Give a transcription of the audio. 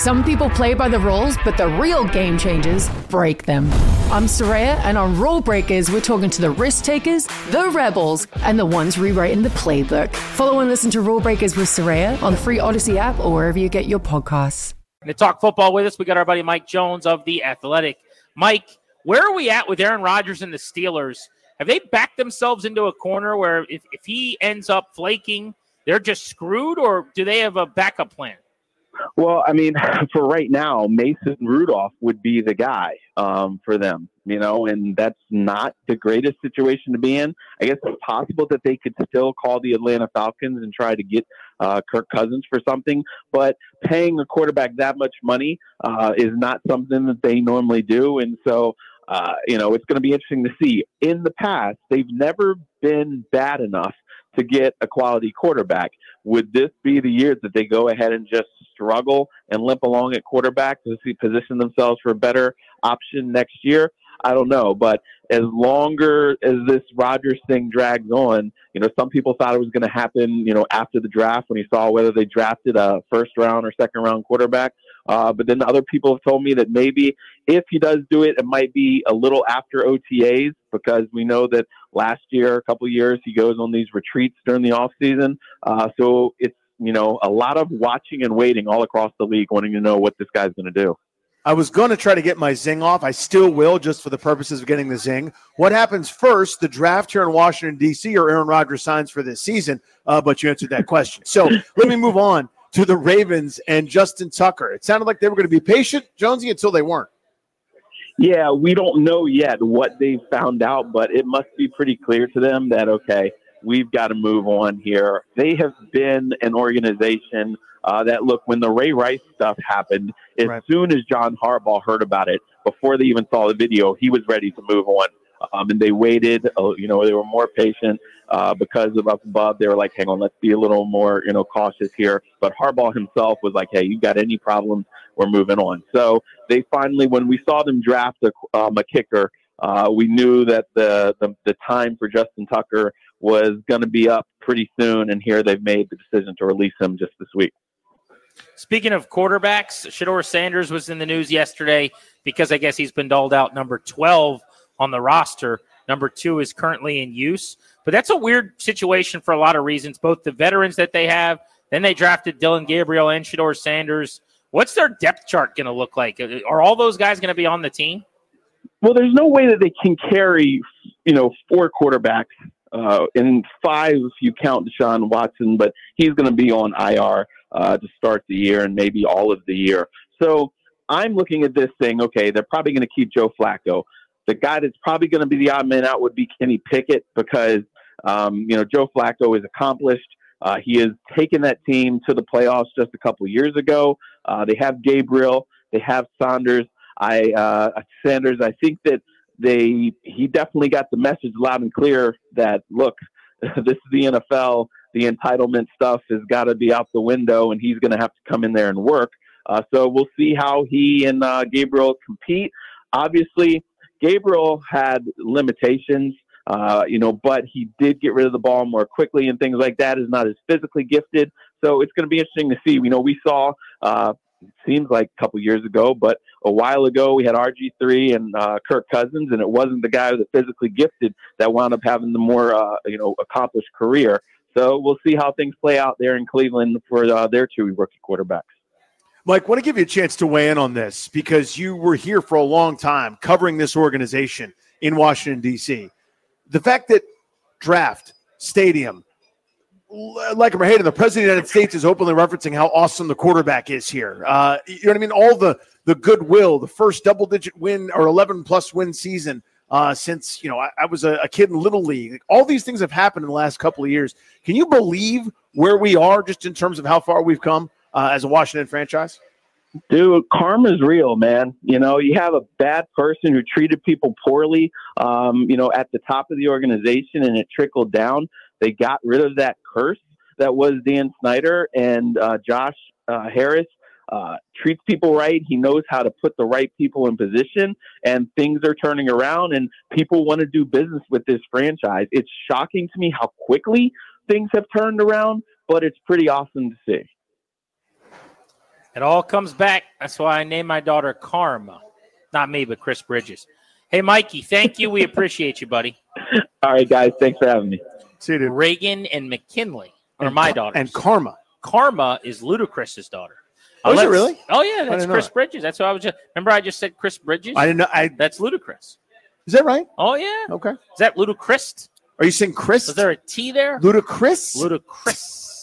Some people play by the rules, but the real game changers break them. I'm Soraya, and on Rule Breakers, we're talking to the risk takers, the rebels, and the ones rewriting the playbook. Follow and listen to Rule Breakers with Soraya on the free Odyssey app or wherever you get your podcasts. And to talk football with us, we got our buddy Mike Jones of The Athletic. Mike, where are we at with Aaron Rodgers and the Steelers? Have they backed themselves into a corner where if he ends up flaking, they're just screwed, or do they have a backup plan? Well, I mean, for right now, Mason Rudolph would be the guy for them, and that's not the greatest situation to be in. I guess it's possible that they could still call the Atlanta Falcons and try to get Kirk Cousins for something, but paying a quarterback that much money is not something that they normally do. And so, it's going to be interesting to see. In the past, they've never been bad enough to get a quality quarterback. Would this be the year that they go ahead and just struggle and limp along at quarterback to position themselves for a better option next year? I don't know. But as longer as this Rodgers thing drags on, some people thought it was going to happen, after the draft when you saw whether they drafted a first round or second round quarterback. But then other people have told me that maybe if he does do it, it might be a little after OTAs, because we know that last year, a couple of years, he goes on these retreats during the off season. So it's, a lot of watching and waiting all across the league, wanting to know what this guy's going to do. I was going to try to get my zing off. I still will, just for the purposes of getting the zing. What happens first, the draft here in Washington, D.C., or Aaron Rodgers signs for this season? But you answered that question. So let me move on to the Ravens and Justin Tucker. It sounded like they were going to be patient, Jonesy, until they weren't. Yeah, we don't know yet what they've found out, but it must be pretty clear to them that, okay, we've got to move on here. They have been an organization that, look, when the Ray Rice stuff happened, as soon as John Harbaugh heard about it, before they even saw the video, he was ready to move on. And they waited, they were more patient because of up above. They were like, hang on, let's be a little more, cautious here. But Harbaugh himself was like, hey, you got any problems, we're moving on. So they finally, when we saw them draft a kicker, we knew that the time for Justin Tucker was going to be up pretty soon. And here they've made the decision to release him just this week. Speaking of quarterbacks, Shedeur Sanders was in the news yesterday because I guess he's been doled out number 12 on the roster. Number 2 is currently in use. But that's a weird situation for a lot of reasons, both the veterans that they have, then they drafted Dillon Gabriel and Shedeur Sanders. What's their depth chart going to look like? Are all those guys going to be on the team? Well, there's no way that they can carry, 4 quarterbacks, and 5 if you count Deshaun Watson, but he's going to be on IR to start the year and maybe all of the year. So I'm looking at this thing, okay, they're probably going to keep Joe Flacco. The guy that's probably going to be the odd man out would be Kenny Pickett because, Joe Flacco is accomplished. He has taken that team to the playoffs just a couple years ago. They have Gabriel. They have Sanders. Sanders, I think that he definitely got the message loud and clear that, look, this is the NFL. The entitlement stuff has got to be out the window, and he's going to have to come in there and work. So we'll see how he and Gabriel compete. Obviously, Gabriel had limitations, but he did get rid of the ball more quickly and things like that. Is not as physically gifted. So it's going to be interesting to see. We saw, it seems like a couple years ago, but a while ago we had RG3 and Kirk Cousins, and it wasn't the guy that's physically gifted that wound up having the more, accomplished career. So we'll see how things play out there in Cleveland for their 2 rookie quarterbacks. Mike, I want to give you a chance to weigh in on this because you were here for a long time covering this organization in Washington, D.C. The fact that draft, stadium, like I'm hating, the president of the United States is openly referencing how awesome the quarterback is here. You know what I mean? All the goodwill, the first double-digit win or 11-plus win season since, I was a kid in Little League. All these things have happened in the last couple of years. Can you believe where we are just in terms of how far we've come as a Washington franchise? Dude, karma's real, man. You have a bad person who treated people poorly, at the top of the organization, and it trickled down. They got rid of that curse that was Dan Snyder, and Josh Harris treats people right. He knows how to put the right people in position, and things are turning around, and people want to do business with this franchise. It's shocking to me how quickly things have turned around, but it's pretty awesome to see. It all comes back. That's why I named my daughter Karma. Not me, but Chris Bridges. Hey, Mikey, thank you. We appreciate you, buddy. All right, guys. Thanks for having me. See you, dude. Reagan and McKinley are my daughters. And Karma. Karma is Ludacris's daughter. Oh, is it really? Oh, yeah. That's didn't know Chris that. Bridges. That's what I was just. Remember, I just said Chris Bridges? I didn't know. That's Ludacris. Is that right? Oh, yeah. Okay. Is that Ludacris? Are you saying Chris? Is there a T there? Ludacris? Ludacris.